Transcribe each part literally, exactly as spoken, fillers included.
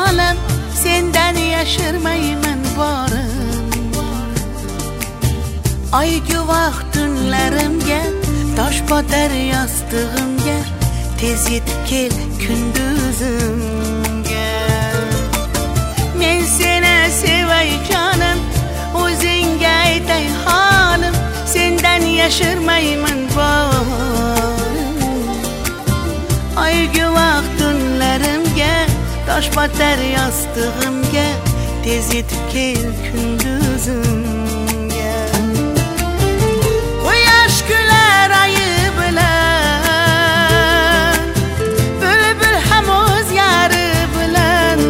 halim, sendan yashirmayman borim. Ay guvoh tunlarimga, tosh botar yostig'imga, tez yetib kel kunduzimga. Men seni sevay jonim, o'zingga aytay halim, sendan yashirmayman borim. Ay guvoh tunlarimga, tosh botar yostig'imga, tez yetib kel kunduzimga. Quyosh kular oyi bilan, bulbul ham o'z yari bilan,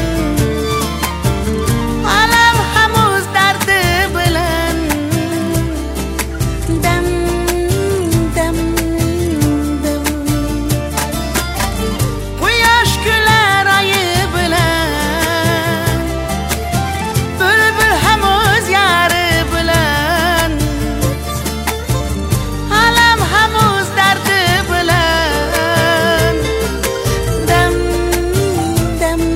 alam ham o'z dardi bilan. Dam dam dam. Quyosh kular oyi bilan, bulbul ham o'z yari bilan, alam ham o'z dardi bilan. Dam dam dam.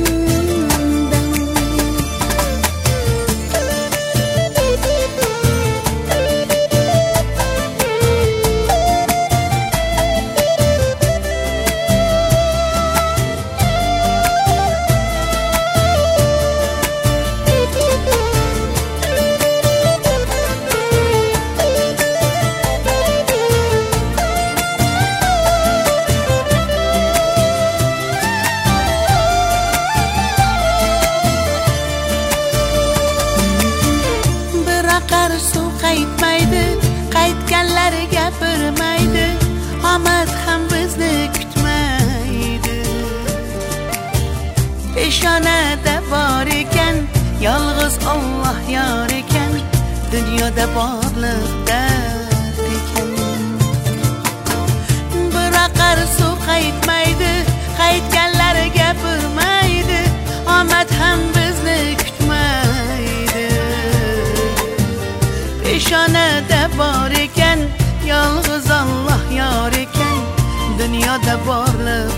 Biroqar suv qaytmaydi, qaytganlar gapirmaydi, omad ham bizni kutmaydi. Peshonada bor ekan, yolg'iz Alloh yor ekan, dunyoda borliq dard ekan. Biroqar suv qaytmaydi, qaytganlar gapirmaydi, omad ham bizni kutmaydi. Peshonada bor ekan, yolg'iz Alloh yor ekan, dunyoda borliq